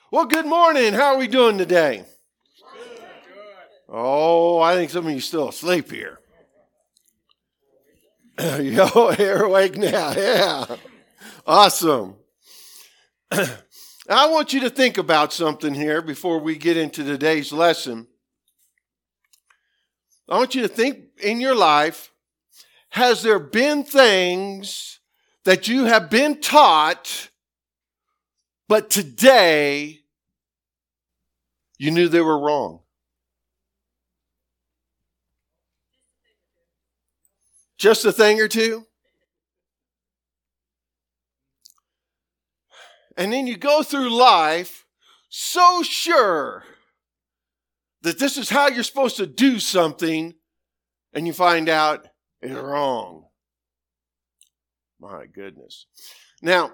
Well, good morning. How are we doing today? Oh, I think some of you still asleep here. You're awake now. Yeah. Awesome. I want you to think about something here before we get into today's lesson. I want you to think in your life, has there been things that you have been taught, but today you knew they were wrong? Just a thing or two? And then you go through life so sure that this is how you're supposed to do something, and you find out it's wrong. My goodness. Now,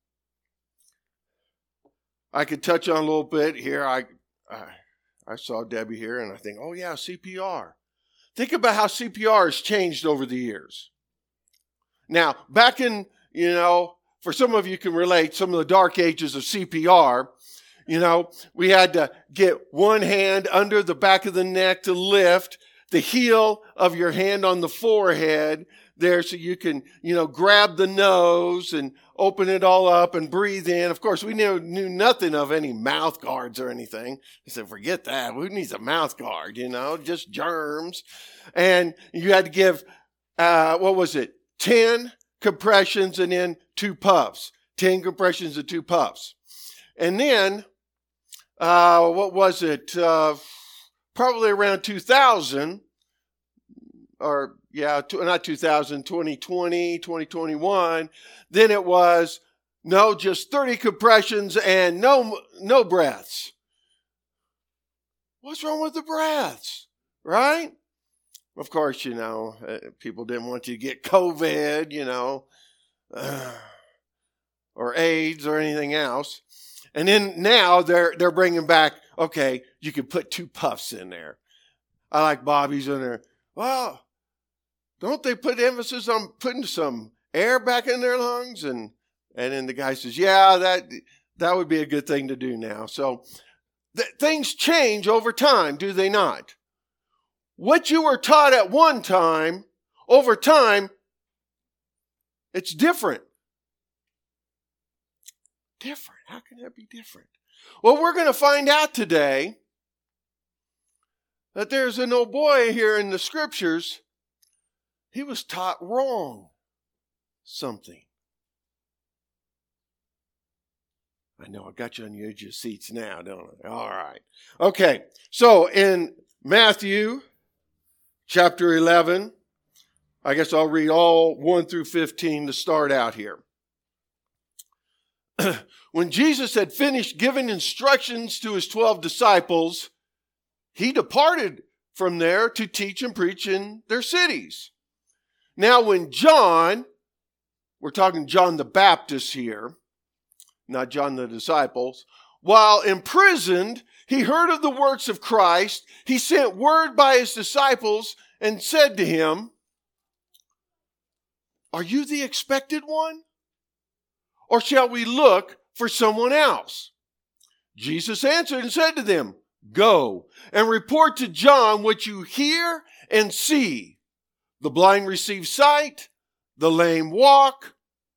I could touch on a little bit here. I saw Debbie here, and I think, oh yeah, CPR. Think about how CPR has changed over the years. Now, back in, for some of you can relate, some of the dark ages of CPR, we had to get one hand under the back of the neck to lift the heel of your hand on the forehead there so you can, grab the nose and open it all up and breathe in. Of course, we knew nothing of any mouth guards or anything. I said, forget that. Who needs a mouth guard, just germs. And you had to give, 10 compressions and then 2 puffs. 10 compressions and 2 puffs. And then, probably around 2000, not 2000, 2020, 2021, then it was, just 30 compressions and no breaths. What's wrong with the breaths, right? Of course, people didn't want you to get COVID, or AIDS or anything else. And then now they're bringing back, okay, you can put 2 puffs in there. I like Bobby's in there. Well, don't they put emphasis on putting some air back in their lungs? And then the guy says, yeah, that would be a good thing to do now. So things change over time, do they not? What you were taught at one time, over time, it's different. Different. How can that be different? Well, we're going to find out today that there's an old boy here in the scriptures. He was taught wrong something. I know I got you on the edge of your seats now, don't I? All right. Okay. So in Matthew chapter 11, I guess I'll read all 1 through 15 to start out here. When Jesus had finished giving instructions to his 12 disciples, he departed from there to teach and preach in their cities. Now when John, we're talking John the Baptist here, not John the disciples, while imprisoned, he heard of the works of Christ. He sent word by his disciples and said to him, "Are you the expected one? Or shall we look for someone else?" Jesus answered and said to them, "Go and report to John what you hear and see. The blind receive sight, the lame walk,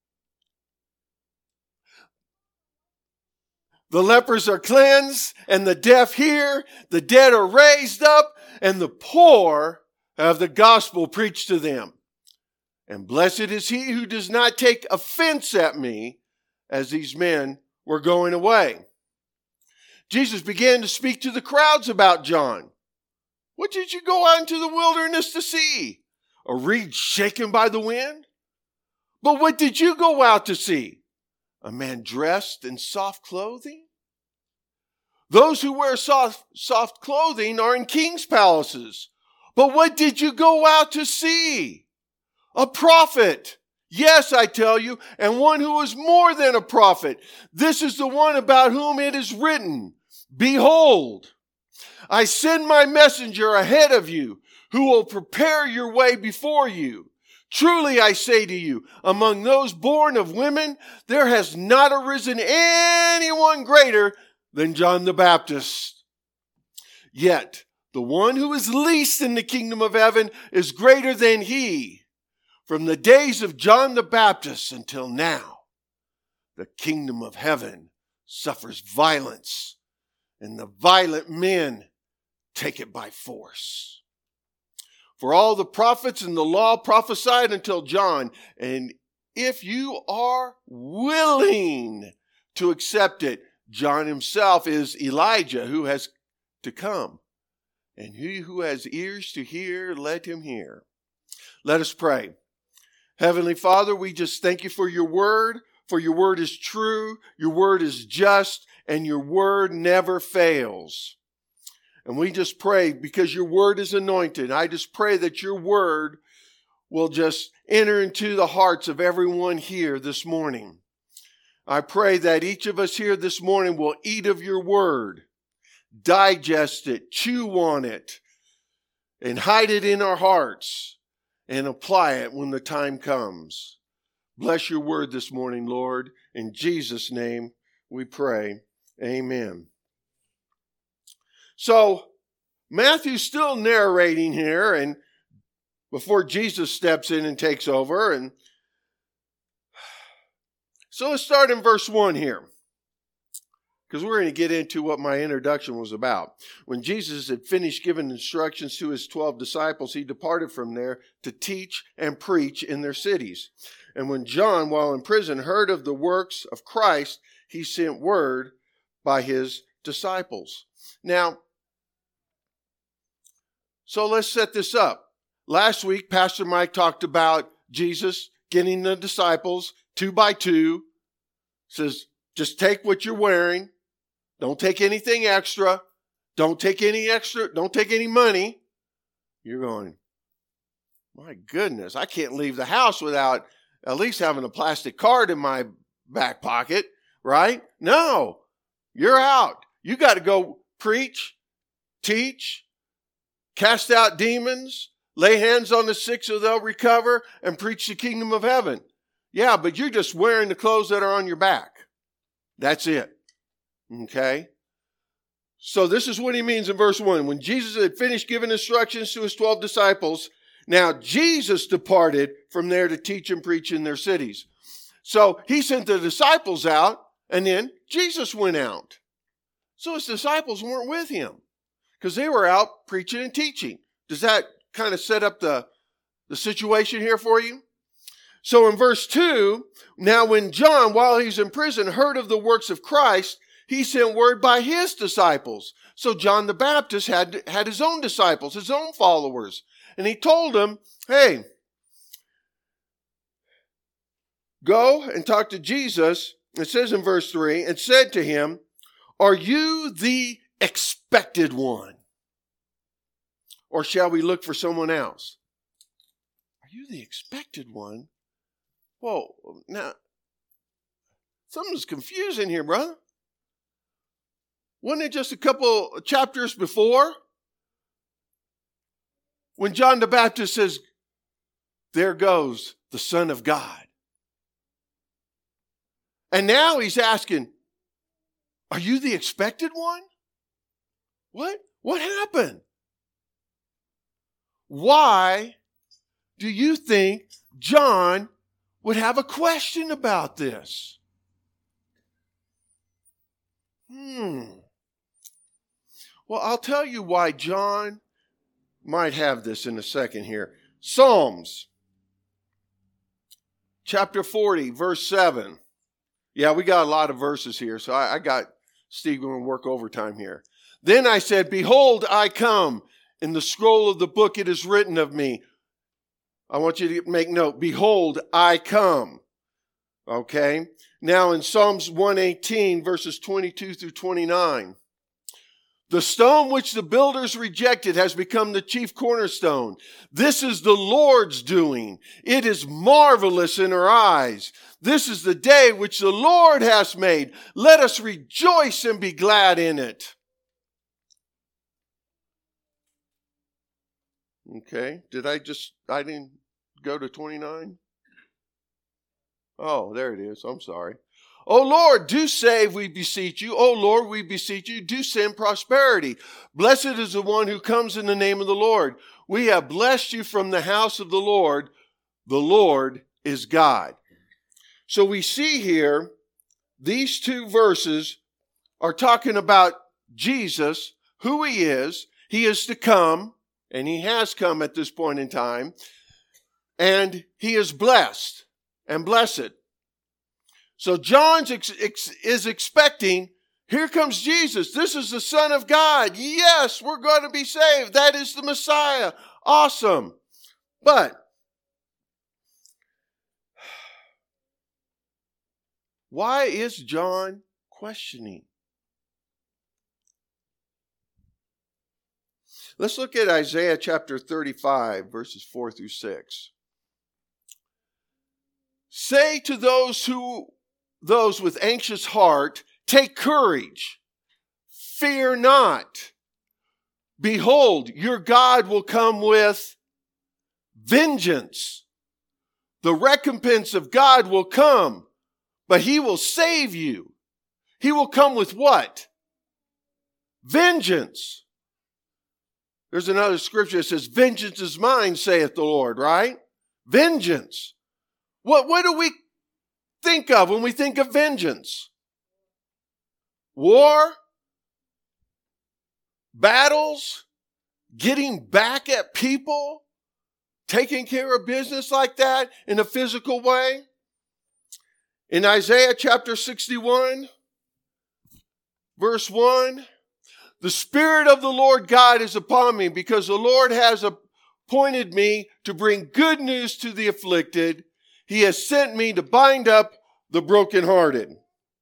the lepers are cleansed, and the deaf hear, the dead are raised up, and the poor have the gospel preached to them. And blessed is he who does not take offense at me," as these men were going away. Jesus began to speak to the crowds about John. "What did you go out into the wilderness to see? A reed shaken by the wind? But what did you go out to see? A man dressed in soft clothing? Those who wear soft clothing are in king's palaces. But what did you go out to see? A prophet. Yes, I tell you, and one who is more than a prophet. This is the one about whom it is written, 'Behold, I send my messenger ahead of you, who will prepare your way before you. Truly I say to you, among those born of women, there has not arisen anyone greater than John the Baptist. Yet the one who is least in the kingdom of heaven is greater than he. From the days of John the Baptist until now, the kingdom of heaven suffers violence, and the violent men take it by force. For all the prophets and the law prophesied until John, and if you are willing to accept it, John himself is Elijah who has to come. And he who has ears to hear, let him hear. Let us pray. Heavenly Father, we just thank you for your word is true, your word is just, and your word never fails. And we just pray, because your word is anointed, I just pray that your word will just enter into the hearts of everyone here this morning. I pray that each of us here this morning will eat of your word, digest it, chew on it, and hide it in our hearts, and apply it when the time comes. Bless your word this morning, Lord. In Jesus' name we pray. Amen. So, Matthew's still narrating here, and before Jesus steps in and takes over. And so let's start in verse 1 here, because we're going to get into what my introduction was about. When Jesus had finished giving instructions to his 12 disciples, he departed from there to teach and preach in their cities. And when John, while in prison, heard of the works of Christ, he sent word by his disciples. Now, so let's set this up. Last week, Pastor Mike talked about Jesus getting the disciples 2 by 2. Says, just take what you're wearing. Don't take anything extra. Don't take any money. You're going, my goodness, I can't leave the house without at least having a plastic card in my back pocket, right? No, you're out. You got to go preach, teach, cast out demons, lay hands on the sick so they'll recover, and preach the kingdom of heaven. Yeah, but you're just wearing the clothes that are on your back. That's it. Okay? So this is what he means in verse 1. When Jesus had finished giving instructions to his 12 disciples, now Jesus departed from there to teach and preach in their cities. So he sent the disciples out, and then Jesus went out. So his disciples weren't with him, because they were out preaching and teaching. Does that kind of set up the situation here for you? So in verse 2, now when John, while he's in prison, heard of the works of Christ, he sent word by his disciples. So John the Baptist had his own disciples, his own followers. And he told them, hey, go and talk to Jesus. It says in verse 3, and said to him, are you the expected one? Or shall we look for someone else? Are you the expected one? Whoa, now, something's confusing here, brother. Wasn't it just a couple chapters before when John the Baptist says, there goes the Son of God? And now he's asking, are you the expected one? What? What happened? Why do you think John would have a question about this? Well, I'll tell you why John might have this in a second here. Psalms, chapter 40, verse 7. Yeah, we got a lot of verses here, so I got Steve going to work overtime here. Then I said, behold, I come. In the scroll of the book it is written of me. I want you to make note. Behold, I come. Okay? Now in Psalms 118, verses 22 through 29. The stone which the builders rejected has become the chief cornerstone. This is the Lord's doing. It is marvelous in our eyes. This is the day which the Lord has made. Let us rejoice and be glad in it. Okay, I didn't go to 29? Oh, there it is. I'm sorry. O Lord, do save, we beseech you. O Lord, we beseech you, do send prosperity. Blessed is the one who comes in the name of the Lord. We have blessed you from the house of the Lord. The Lord is God. So we see here, these two verses are talking about Jesus, who he is. He is to come, and he has come at this point in time, and he is blessed and blessed. So John is expecting, here comes Jesus. This is the Son of God. Yes, we're going to be saved. That is the Messiah. Awesome. But why is John questioning? Let's look at Isaiah chapter 35, verses 4 through 6. Say to those with anxious heart, take courage, fear not. Behold, your God will come with vengeance. The recompense of God will come, but he will save you. He will come with what? Vengeance. There's another scripture that says, vengeance is mine, saith the Lord, right? Vengeance. What do we think of when we think of vengeance? War? Battles? Getting back at people? Taking care of business like that in a physical way? In Isaiah chapter 61, verse 1, the Spirit of the Lord God is upon me, because the Lord has appointed me to bring good news to the afflicted. He has sent me to bind up the brokenhearted.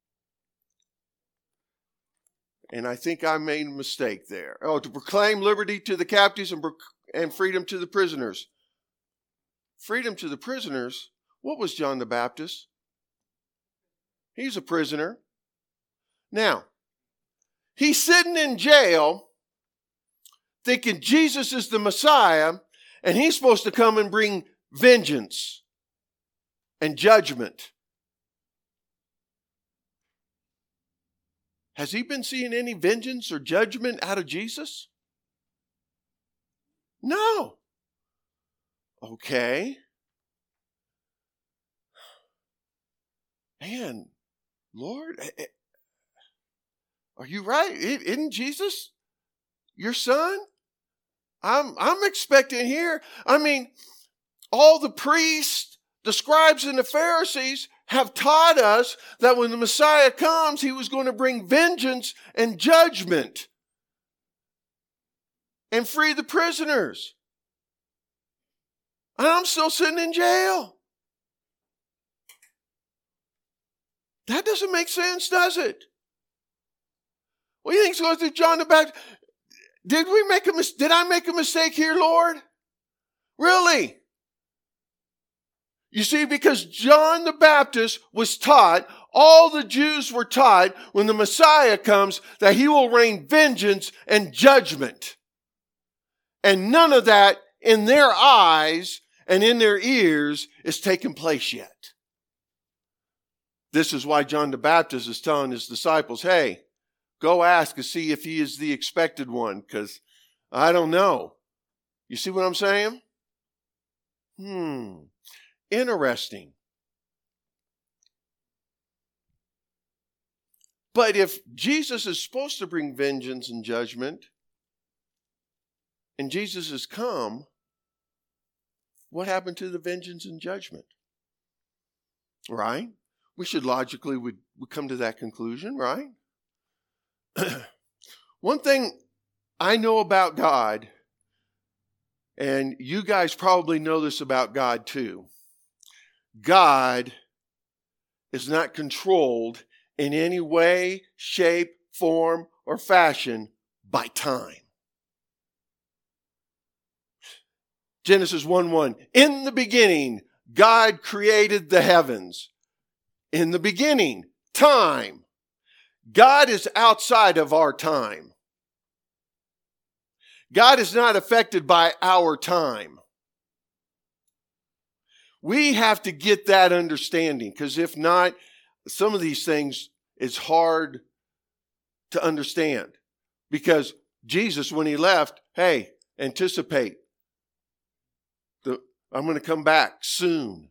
And I think I made a mistake there. Oh, to proclaim liberty to the captives and freedom to the prisoners. Freedom to the prisoners? What was John the Baptist? He's a prisoner. Now, he's sitting in jail thinking Jesus is the Messiah, and he's supposed to come and bring vengeance and judgment. Has he been seeing any vengeance or judgment out of Jesus? No. Okay. Man, Lord, are you right? Isn't Jesus your son? I'm expecting here. I mean, all the priests, the scribes, and the Pharisees have taught us that when the Messiah comes, he was going to bring vengeance and judgment and free the prisoners. And I'm still sitting in jail. That doesn't make sense, does it? What do you think's going through John the Baptist? Did I make a mistake here, Lord? Really? You see, because John the Baptist was taught, all the Jews were taught, when the Messiah comes, that he will rain vengeance and judgment. And none of that in their eyes and in their ears is taking place yet. This is why John the Baptist is telling his disciples, hey, go ask and see if he is the expected one, because I don't know. You see what I'm saying? Interesting. But if Jesus is supposed to bring vengeance and judgment, and Jesus has come, what happened to the vengeance and judgment? Right? We should logically would come to that conclusion, right? One thing I know about God, and you guys probably know this about God too, God is not controlled in any way, shape, form, or fashion by time. Genesis 1:1, in the beginning, God created the heavens. In the beginning, time. God is outside of our time. God is not affected by our time. We have to get that understanding, because if not, some of these things is hard to understand because Jesus, when he left, hey, anticipate. I'm going to come back soon.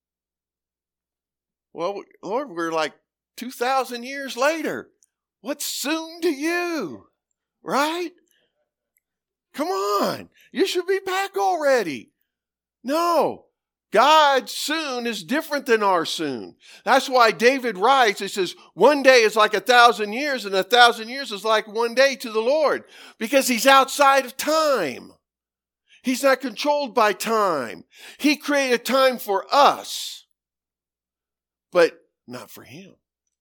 Well, Lord, we're like 2,000 years later. What's soon to you? Right? Come on. You should be back already. No. God soon is different than our soon. That's why David writes, he says, one day is like 1,000 years and 1,000 years is like one day to the Lord because he's outside of time. He's not controlled by time. He created time for us, but not for him.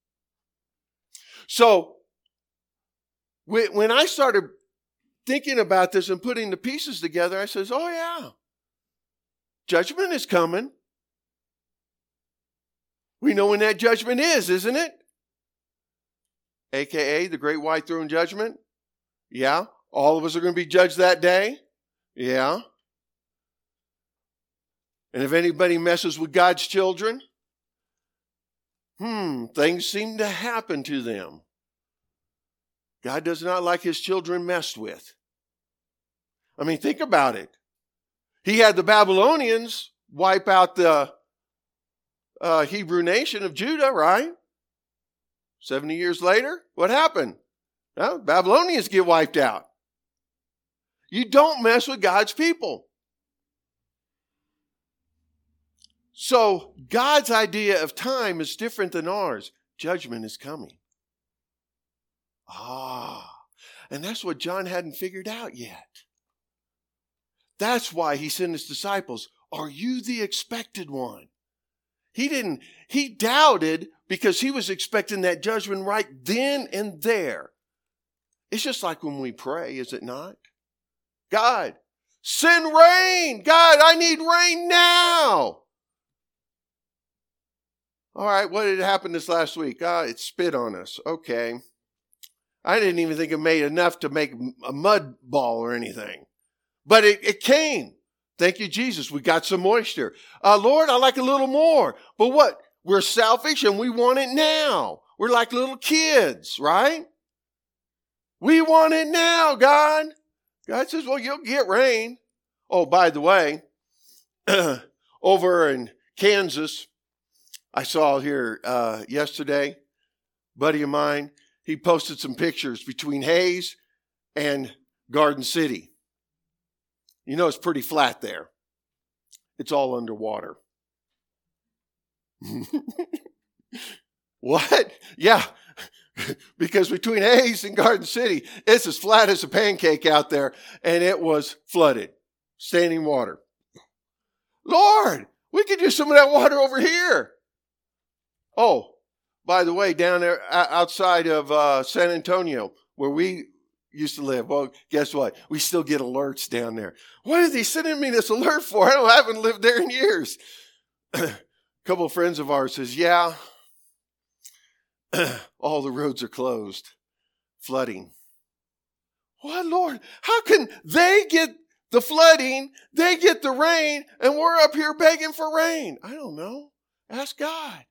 So when I started thinking about this and putting the pieces together, I says, oh yeah, judgment is coming. We know when that judgment is, isn't it? AKA the great white throne judgment. Yeah. All of us are going to be judged that day. Yeah. And if anybody messes with God's children, things seem to happen to them. God does not like his children messed with. I mean, think about it. He had the Babylonians wipe out the Hebrew nation of Judah, right? 70 years later, what happened? Well, Babylonians get wiped out. You don't mess with God's people. So God's idea of time is different than ours. Judgment is coming. And that's what John hadn't figured out yet. That's why he sent his disciples. Are you the expected one? He doubted because he was expecting that judgment right then and there. It's just like when we pray, is it not? God, send rain. God, I need rain now. All right, what did happen this last week? It spit on us. Okay. I didn't even think it made enough to make a mud ball or anything. But it came. Thank you, Jesus. We got some moisture. Lord, I like a little more. But what? We're selfish and we want it now. We're like little kids, right? We want it now, God. God says, well, you'll get rain. Oh, by the way, over in Kansas, I saw here yesterday, buddy of mine, he posted some pictures between Hays and Garden City. You know, it's pretty flat there. It's all underwater. What? Yeah, because between Hays and Garden City, it's as flat as a pancake out there, and it was flooded, standing water. Lord, we could use some of that water over here. Oh, by the way, down there outside of San Antonio, where we used to live, well, guess what? We still get alerts down there. What are they sending me this alert for? I haven't lived there in years. A couple of friends of ours says, yeah, all the roads are closed, flooding. What, Lord? How can they get the flooding, they get the rain, and we're up here begging for rain? I don't know. Ask God.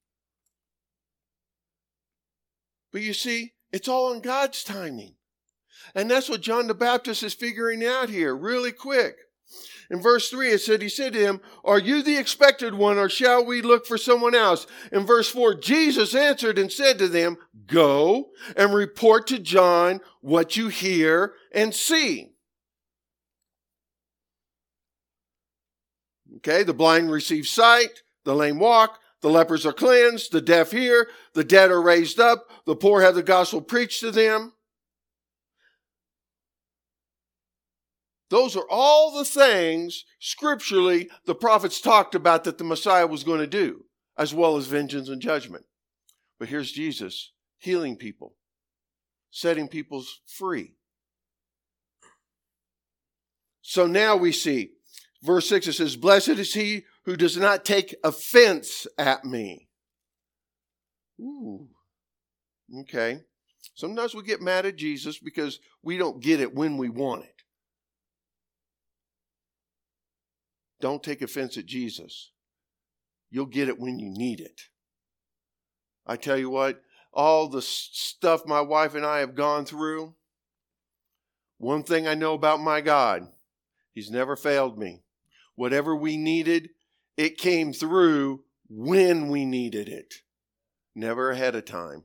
But you see, it's all on God's timing. And that's what John the Baptist is figuring out here really quick. In verse 3, it said, he said to him, are you the expected one, or shall we look for someone else? In verse 4, Jesus answered and said to them, go and report to John what you hear and see. Okay, the blind receive sight, the lame walk, the lepers are cleansed, the deaf hear, the dead are raised up, the poor have the gospel preached to them. Those are all the things scripturally the prophets talked about that the Messiah was going to do, as well as vengeance and judgment. But here's Jesus healing people, setting people free. So now we see, verse 6, it says, blessed is he who does not take offense at me. Ooh, okay. Sometimes we get mad at Jesus because we don't get it when we want it. Don't take offense at Jesus. You'll get it when you need it. I tell you what, all the stuff my wife and I have gone through, one thing I know about my God, He's never failed me. Whatever we needed, it came through when we needed it, never ahead of time.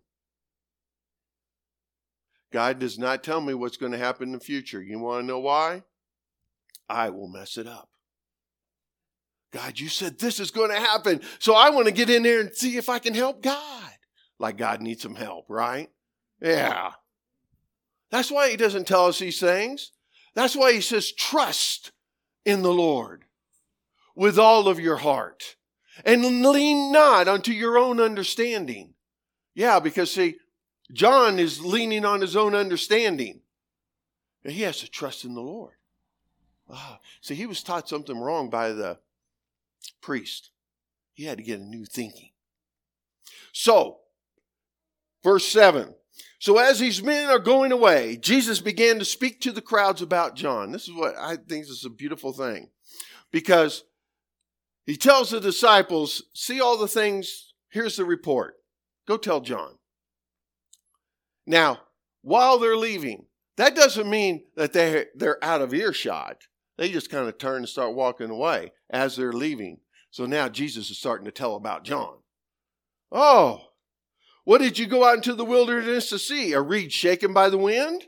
God does not tell me what's going to happen in the future. You want to know why? I will mess it up. God, you said this is going to happen, so I want to get in there and see if I can help God. Like God needs some help, right? Yeah. That's why He doesn't tell us these things. That's why He says, trust in the Lord with all of your heart and lean not unto your own understanding. Yeah, because see, John is leaning on his own understanding. And he has to trust in the Lord. See, he was taught something wrong by the priest. He had to get a new thinking. So, verse 7. So as these men are going away, Jesus began to speak to the crowds about John. This is what I think is a beautiful thing. Because He tells the disciples, see all the things, here's the report. Go tell John. Now, while they're leaving, that doesn't mean that they're out of earshot. They just kind of turn and start walking away as they're leaving. So now Jesus is starting to tell about John. Oh, what did you go out into the wilderness to see? A reed shaken by the wind?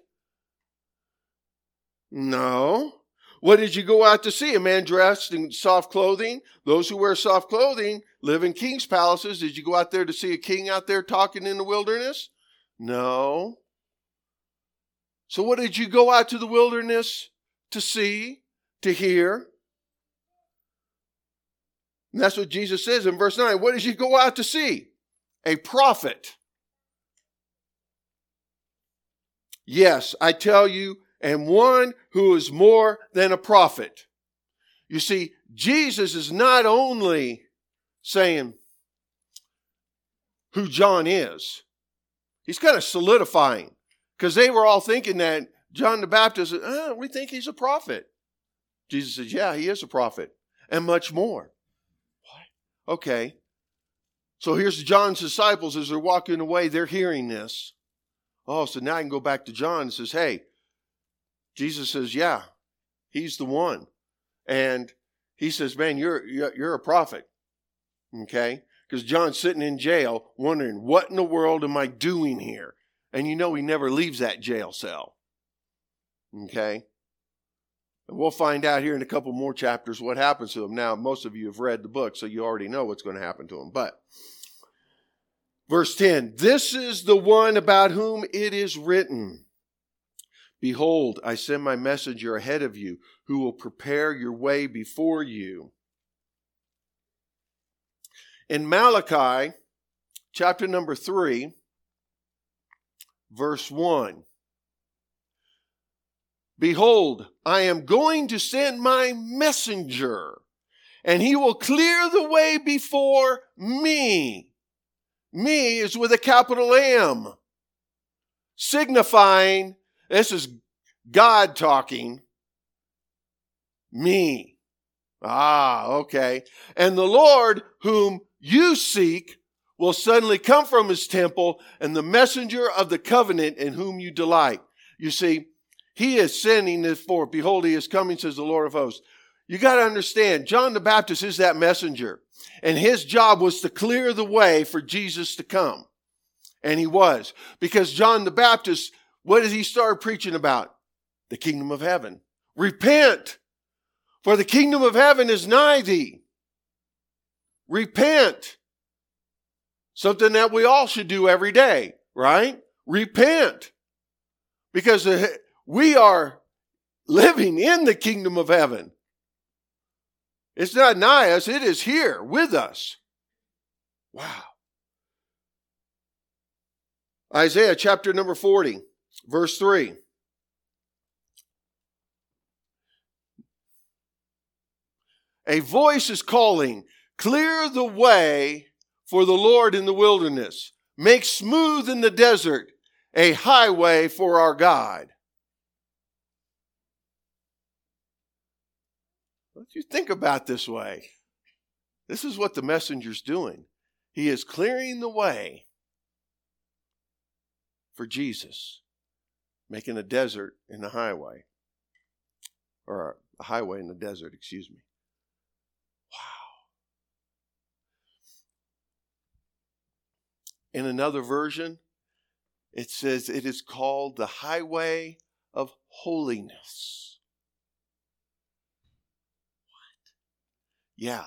No. What did you go out to see? A man dressed in soft clothing? Those who wear soft clothing live in king's palaces. Did you go out there to see a king out there talking in the wilderness? No. So what did you go out to the wilderness to see, to hear? And that's what Jesus says in verse 9. What did you go out to see? A prophet. Yes, I tell you, and one who is more than a prophet. You see, Jesus is not only saying who John is. He's kind of solidifying, because they were all thinking that John the Baptist, we think he's a prophet. Jesus says, yeah, he is a prophet, and much more. What? Okay. So here's John's disciples as they're walking away. They're hearing this. Oh, so now I can go back to John and says, hey, Jesus says, yeah, he's the one. And he says, man, you're a prophet. Okay? Because John's sitting in jail wondering, what in the world am I doing here? And you know he never leaves that jail cell. Okay? And we'll find out here in a couple more chapters what happens to him. Now, most of you have read the book, so you already know what's going to happen to him. But, verse 10, this is the one about whom it is written, behold, I send my messenger ahead of you, who will prepare your way before you. In Malachi, chapter number 3, verse 1, behold, I am going to send my messenger, and he will clear the way before me. Me is with a capital M, signifying, this is God talking, me. Okay. And the Lord whom you seek will suddenly come from his temple, and the messenger of the covenant in whom you delight. You see, he is sending this forth. Behold, he is coming, says the Lord of hosts. You got to understand, John the Baptist is that messenger. And his job was to clear the way for Jesus to come. And he was. Because John the Baptist, what did he start preaching about? The kingdom of heaven. Repent, for the kingdom of heaven is nigh thee. Repent. Something that we all should do every day, right? Repent. Because we are living in the kingdom of heaven. It's not nigh us, it is here with us. Wow. Isaiah chapter number 40, verse 3. A voice is calling, clear the way for the Lord in the wilderness. Make smooth in the desert a highway for our God. What do you think about this way? This is what the messenger's doing. He is clearing the way for Jesus, making a desert in the highway. Or a highway in the desert, excuse me. Wow. In another version, it says it is called the highway of holiness. What? Yeah.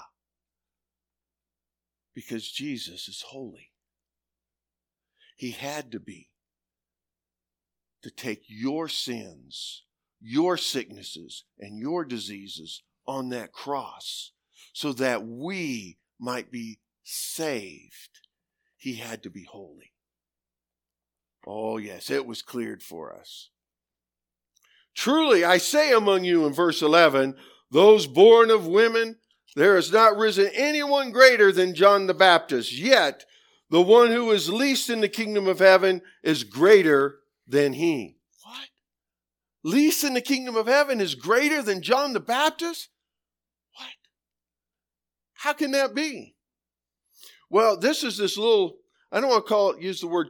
Because Jesus is holy. He had to be, to take your sins, your sicknesses, and your diseases on that cross so that we might be saved. He had to be holy. Oh yes, it was cleared for us. Truly, I say among you in verse 11, those born of women, there has not risen anyone greater than John the Baptist. Yet, the one who is least in the kingdom of heaven is greater than he. What? Least in the kingdom of heaven is greater than John the Baptist? What? How can that be? Well, this is this little, I don't want to use the word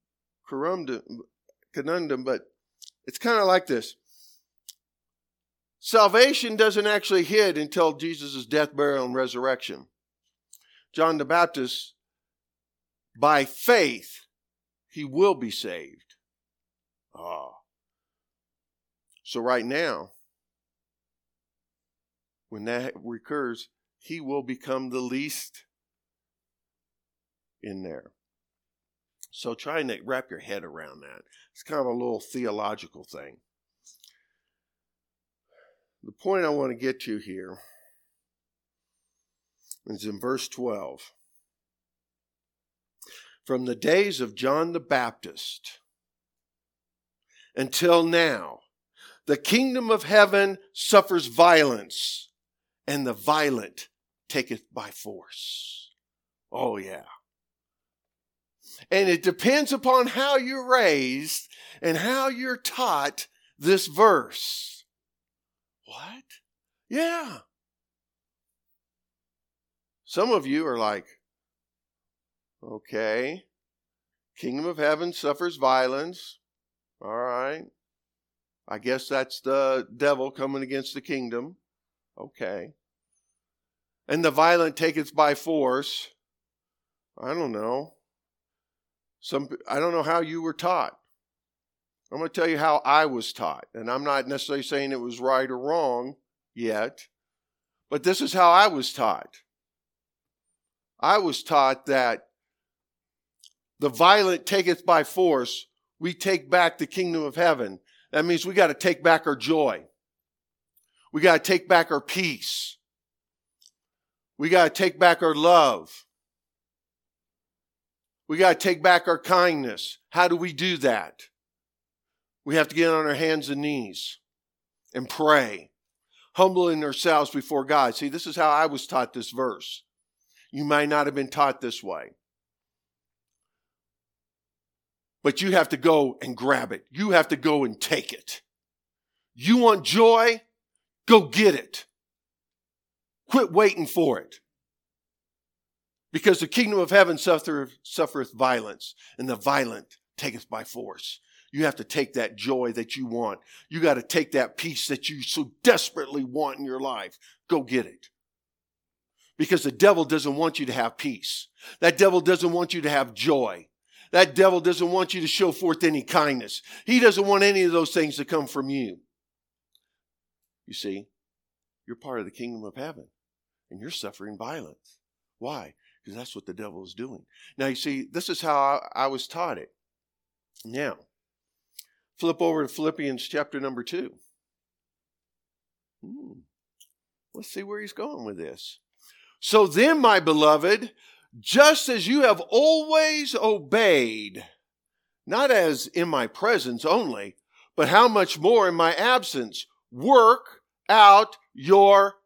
conundrum, but it's kind of like this. Salvation doesn't actually hit until Jesus' death, burial, and resurrection. John the Baptist, by faith, he will be saved. So right now, when that recurs, he will become the least in there. So try and wrap your head around that. It's kind of a little theological thing. The point I want to get to here is in verse 12. From the days of John the Baptist until now, the kingdom of heaven suffers violence, and the violent taketh by force. Oh, yeah. And it depends upon how you're raised and how you're taught this verse. What? Yeah. Some of you are like, okay, kingdom of heaven suffers violence. All right. I guess that's the devil coming against the kingdom. Okay. And the violent taketh by force. I don't know. I don't know how you were taught. I'm going to tell you how I was taught. And I'm not necessarily saying it was right or wrong yet. But this is how I was taught. I was taught that the violent taketh by force. We take back the kingdom of heaven. That means we got to take back our joy. We got to take back our peace. We got to take back our love. We got to take back our kindness. How do we do that? We have to get on our hands and knees and pray, humbling ourselves before God. See, this is how I was taught this verse. You might not have been taught this way. But you have to go and grab it. You have to go and take it. You want joy? Go get it. Quit waiting for it. Because the kingdom of heaven suffereth violence, and the violent taketh by force. You have to take that joy that you want. You got to take that peace that you so desperately want in your life. Go get it. Because the devil doesn't want you to have peace. That devil doesn't want you to have joy. That devil doesn't want you to show forth any kindness. He doesn't want any of those things to come from you. You see, you're part of the kingdom of heaven, and you're suffering violence. Why? Because that's what the devil is doing. Now, you see, this is how I was taught it. Now, flip over to Philippians chapter number 2. Let's see where he's going with this. So then, my beloved, just as you have always obeyed, not as in my presence only, but how much more in my absence, work out your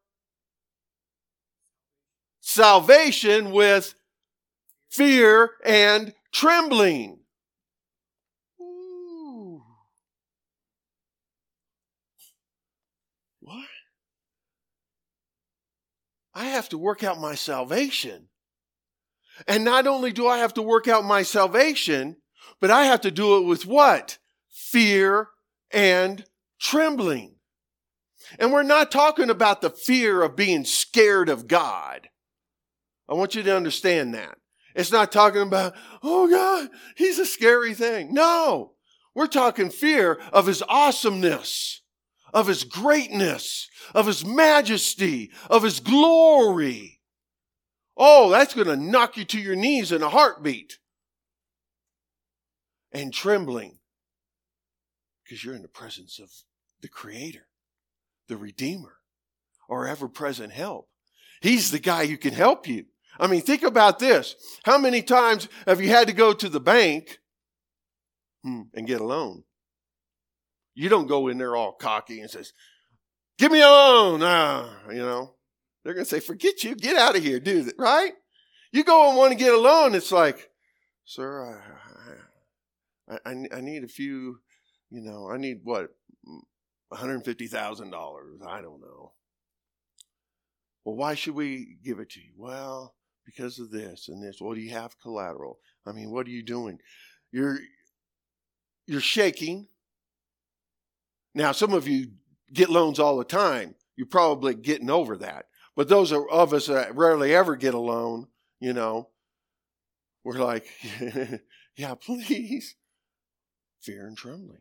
salvation with fear and trembling. Ooh. What? I have to work out my salvation. And not only do I have to work out my salvation, But I have to do it with what? Fear and trembling. And we're not talking about the fear of being scared of God. I want you to understand that. It's not talking about, oh God, he's a scary thing. No, we're talking fear of his awesomeness, of his greatness, of his majesty, of his glory. Oh, that's going to knock you to your knees in a heartbeat. And trembling, because you're in the presence of the Creator, the Redeemer, our ever-present help. He's the guy who can help you. I mean, think about this. How many times have you had to go to the bank and get a loan? You don't go in there all cocky and says, give me a loan. They're going to say, forget you. Get out of here. Do that, right? You go and want to get a loan. It's like, sir, I need a few, I need what? $150,000. I don't know. Well, why should we give it to you? Well, because of this and this. Well, do you have collateral? I mean, what are you doing? You're shaking. Now, some of you get loans all the time. You're probably getting over that. But those of us that rarely ever get a loan, we're like, yeah, please. Fear and trembling.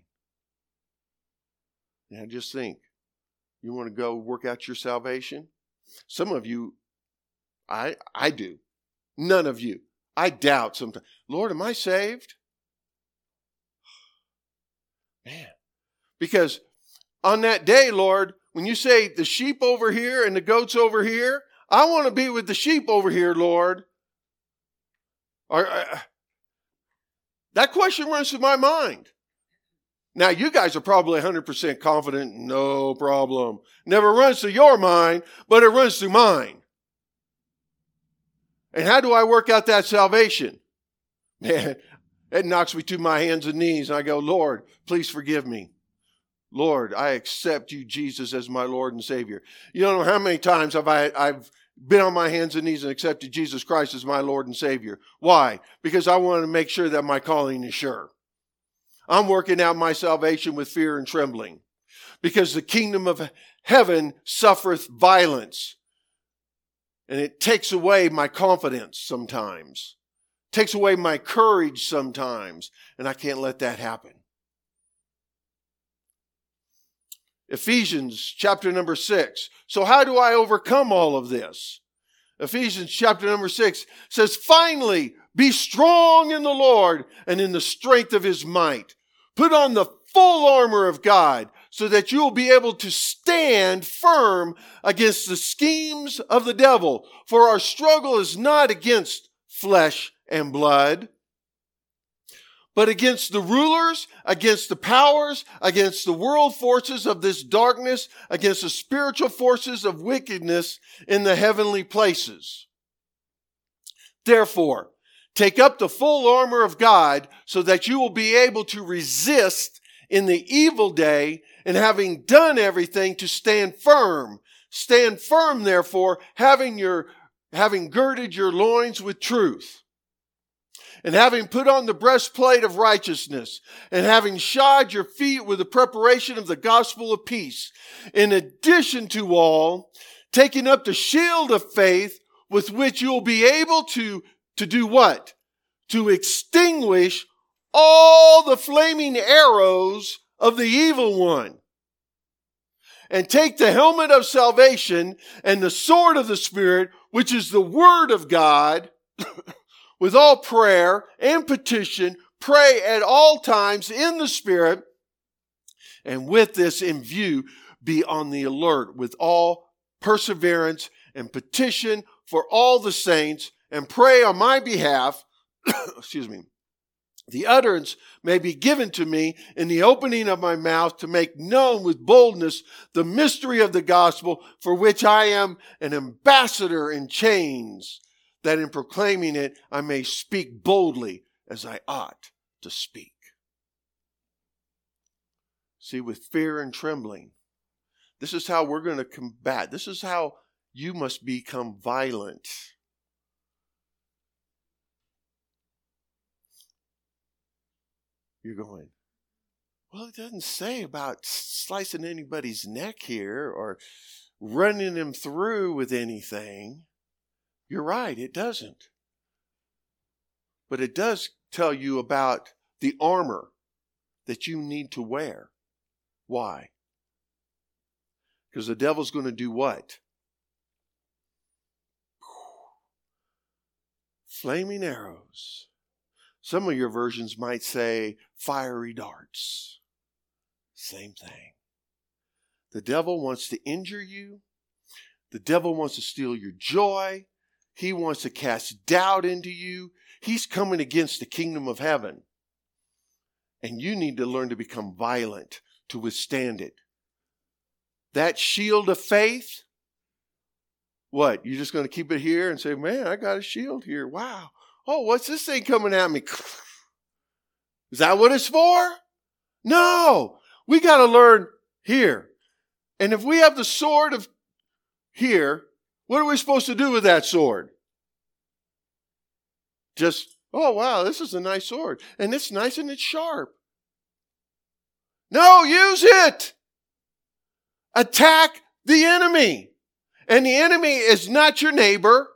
Now, just think. You want to go work out your salvation? Some of you, I do. None of you. I doubt sometimes. Lord, am I saved? Man. Because on that day, Lord, when you say the sheep over here and the goats over here, I want to be with the sheep over here, Lord. That question runs through my mind. Now, you guys are probably 100% confident, no problem. Never runs through your mind, but it runs through mine. And how do I work out that salvation? Man, it knocks me to my hands and knees, and I go, Lord, please forgive me. Lord, I accept you, Jesus, as my Lord and Savior. You don't know how many times I've been on my hands and knees and accepted Jesus Christ as my Lord and Savior. Why? Because I want to make sure that my calling is sure. I'm working out my salvation with fear and trembling, because the kingdom of heaven suffereth violence. And it takes away my confidence sometimes. Takes away my courage sometimes. And I can't let that happen. Ephesians chapter number 6. So how do I overcome all of this? Ephesians chapter number 6 says, finally, be strong in the Lord and in the strength of his might. Put on the full armor of God so that you will be able to stand firm against the schemes of the devil. For our struggle is not against flesh and blood, but against the rulers, against the powers, against the world forces of this darkness, against the spiritual forces of wickedness in the heavenly places. Therefore, take up the full armor of God so that you will be able to resist in the evil day, and having done everything, to stand firm. Stand firm, therefore, having girded your loins with truth, and having put on the breastplate of righteousness, and having shod your feet with the preparation of the gospel of peace. In addition to all, taking up the shield of faith, with which you will be able to do what? To extinguish all the flaming arrows of the evil one. And take the helmet of salvation and the sword of the Spirit, which is the word of God, with all prayer and petition, pray at all times in the Spirit, and with this in view, be on the alert with all perseverance and petition for all the saints, and pray on my behalf, the utterance may be given to me in the opening of my mouth to make known with boldness the mystery of the gospel, for which I am an ambassador in chains, that in proclaiming it I may speak boldly as I ought to speak. See, with fear and trembling, this is how we're going to combat. This is how you must become violent. You're going, well, it doesn't say about slicing anybody's neck here or running them through with anything. You're right, it doesn't. But it does tell you about the armor that you need to wear. Why? Because the devil's going to do what? Flaming arrows. Some of your versions might say fiery darts. Same thing. The devil wants to injure you. The devil wants to steal your joy. He wants to cast doubt into you. He's coming against the kingdom of heaven. And you need to learn to become violent to withstand it. That shield of faith, what? You're just going to keep it here and say, man, I got a shield here. Wow. Oh, what's this thing coming at me? Is that what it's for? No. We got to learn here. And if we have the sword of here, what are we supposed to do with that sword? Just, oh, wow, this is a nice sword. And it's nice and it's sharp. No, use it. Attack the enemy. And the enemy is not your neighbor.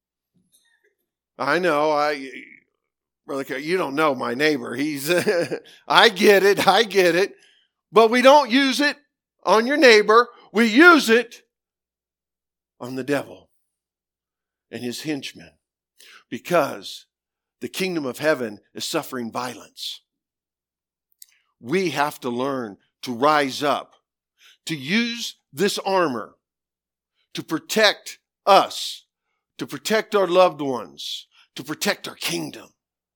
I know, Brother, you don't know my neighbor. He's, I get it. But we don't use it on your neighbor. We use it on the devil and his henchmen. Because the kingdom of heaven is suffering violence. We have to learn to rise up, to use this armor to protect us, to protect our loved ones, to protect our kingdom.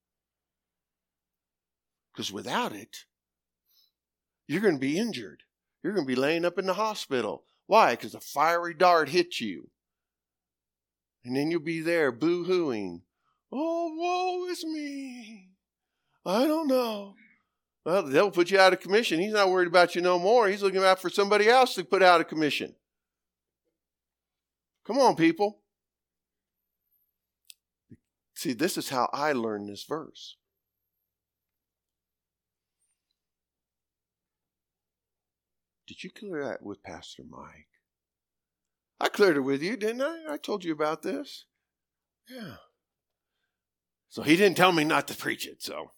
Because without it, you're going to be injured. You're going to be laying up in the hospital. Why? Because a fiery dart hit you. And then you'll be there boo-hooing. Oh, woe is me. I don't know. Well, the devil put you out of commission. He's not worried about you no more. He's looking out for somebody else to put out of commission. Come on, people. See, this is how I learned this verse. Did you clear that with Pastor Mike? I cleared it with you, didn't I? I told you about this. Yeah. So he didn't tell me not to preach it, so.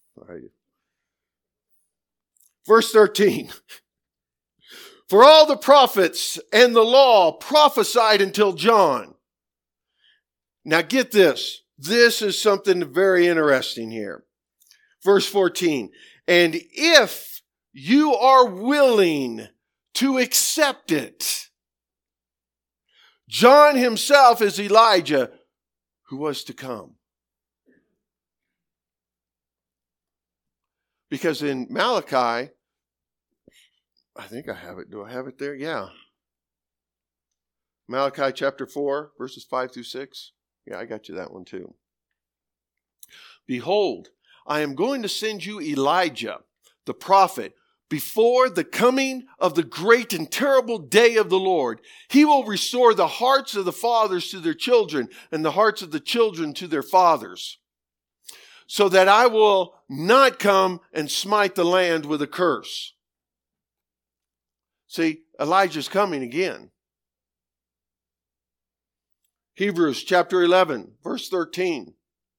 Verse 13. For all the prophets and the law prophesied until John. Now get this. This is something very interesting here. Verse 14. And if you are willing to accept it, John himself is Elijah who was to come. Because in Malachi, I think I have it. Do I have it there? Yeah. Malachi chapter 4, verses 5 through 6. Yeah, I got you that one too. Behold, I am going to send you Elijah, the prophet, before the coming of the great and terrible day of the Lord. He will restore the hearts of the fathers to their children and the hearts of the children to their fathers, so that I will not come and smite the land with a curse. See, Elijah's coming again. Hebrews chapter 11, verse 13.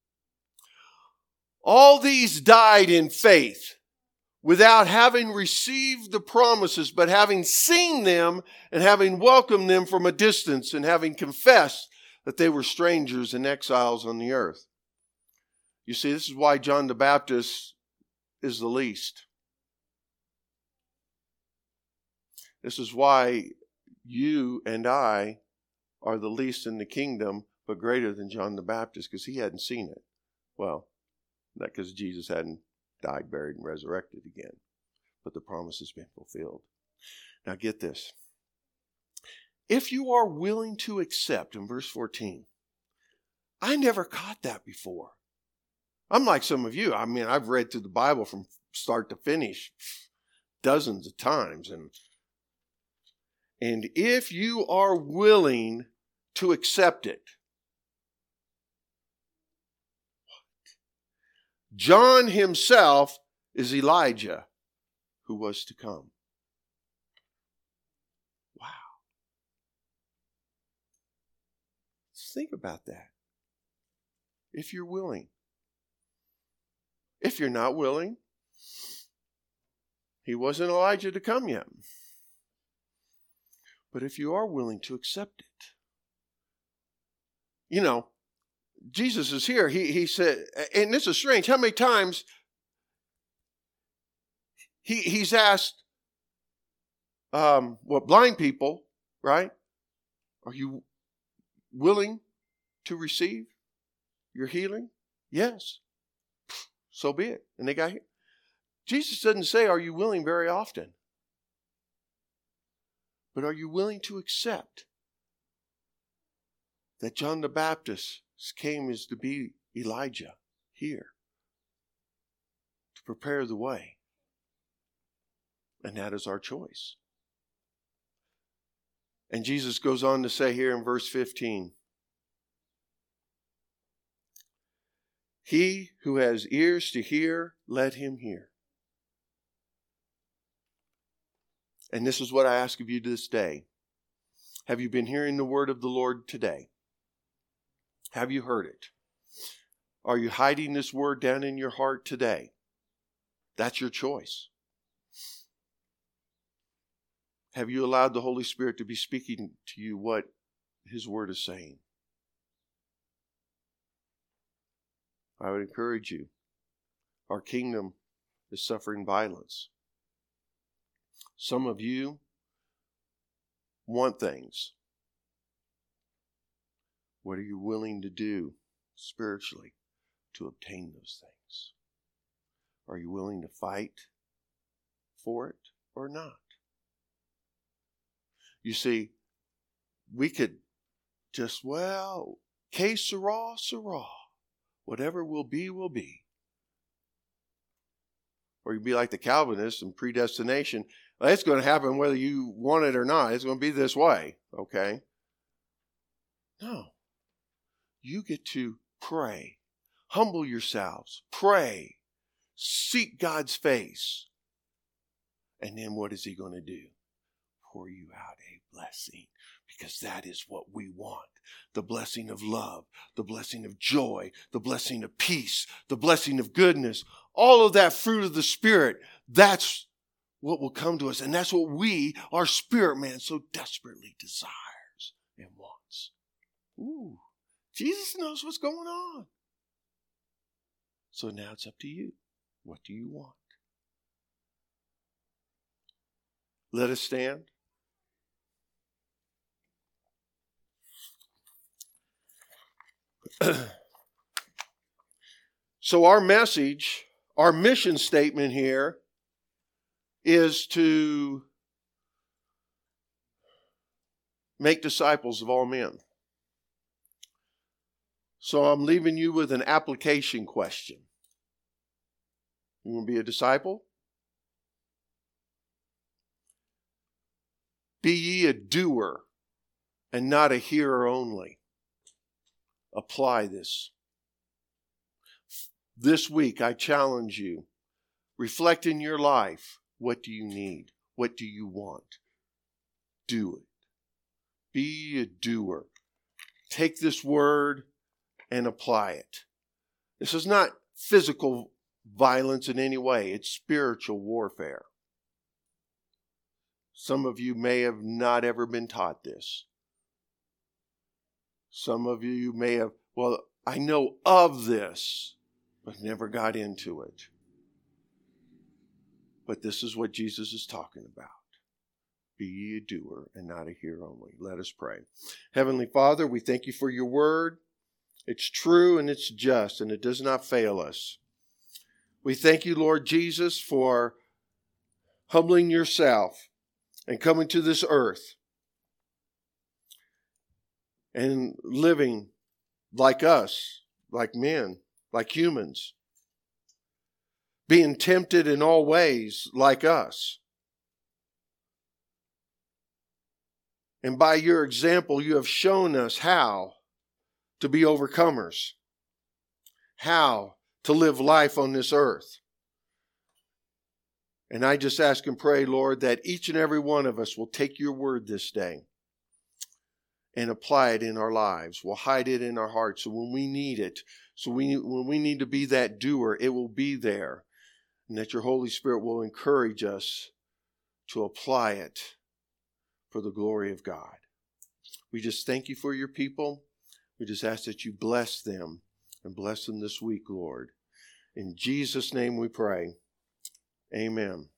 All these died in faith, without having received the promises, but having seen them and having welcomed them from a distance and having confessed that they were strangers and exiles on the earth. You see, this is why John the Baptist is the least. This is why you and I are the least in the kingdom, but greater than John the Baptist, because he hadn't seen it. Well, not because Jesus hadn't died, buried, and resurrected again. But the promise has been fulfilled. Now get this. If you are willing to accept, in verse 14, I never caught that before. I'm like some of you. I mean, I've read through the Bible from start to finish dozens of times. And if you are willing to accept it, John himself is Elijah who was to come. Wow. Let's think about that. If you're willing. If you're not willing, he wasn't Elijah to come yet. But if you are willing to accept it, you know, Jesus is here. He said, and this is strange, how many times he's asked, blind people, right? Are you willing to receive your healing? Yes. So be it. And they got healed. Jesus doesn't say, are you willing, very often. But are you willing to accept that John the Baptist came as to be Elijah here to prepare the way? And that is our choice. And Jesus goes on to say here in verse 15, he who has ears to hear, let him hear. And this is what I ask of you this day. Have you been hearing the word of the Lord today? Have you heard it? Are you hiding this word down in your heart today? That's your choice. Have you allowed the Holy Spirit to be speaking to you what his word is saying? I would encourage you. Our kingdom is suffering violence. Some of you want things. What are you willing to do spiritually to obtain those things? Are you willing to fight for it or not? You see, we could just, que sera, sera. Whatever will be, will be. Or you'd be like the Calvinists in predestination. Well, it's going to happen whether you want it or not. It's going to be this way, okay? No. You get to pray. Humble yourselves. Pray. Seek God's face. And then what is he going to do? Pour you out a blessing. Because that is what we want. The blessing of love, the blessing of joy, the blessing of peace, the blessing of goodness. All of that fruit of the Spirit, that's what will come to us. And that's what our spirit man, so desperately desires and wants. Ooh, Jesus knows what's going on. So now it's up to you. What do you want? Let us stand. So our message, our mission statement here is to make disciples of all men. So I'm leaving you with an application question. You want to be a disciple? Be ye a doer and not a hearer only. Apply this. This week, I challenge you. Reflect in your life. What do you need? What do you want? Do it. Be a doer. Take this word and apply it. This is not physical violence in any way. It's spiritual warfare. Some of you may have not ever been taught this. Some of you may have, I know of this, but never got into it. But this is what Jesus is talking about. Be ye a doer and not a hearer only. Let us pray. Heavenly Father, we thank you for your word. It's true and it's just, and it does not fail us. We thank you, Lord Jesus, for humbling yourself and coming to this earth and living like us, like men, like humans, being tempted in all ways like us. And by your example, you have shown us how to be overcomers, how to live life on this earth. And I just ask and pray, Lord, that each and every one of us will take your word this day and apply it in our lives. We'll hide it in our hearts so when we need it, when we need to be that doer, it will be there. And that your Holy Spirit will encourage us to apply it for the glory of God. We just thank you for your people. We just ask that you bless them and bless them this week, Lord. In Jesus' name we pray. Amen.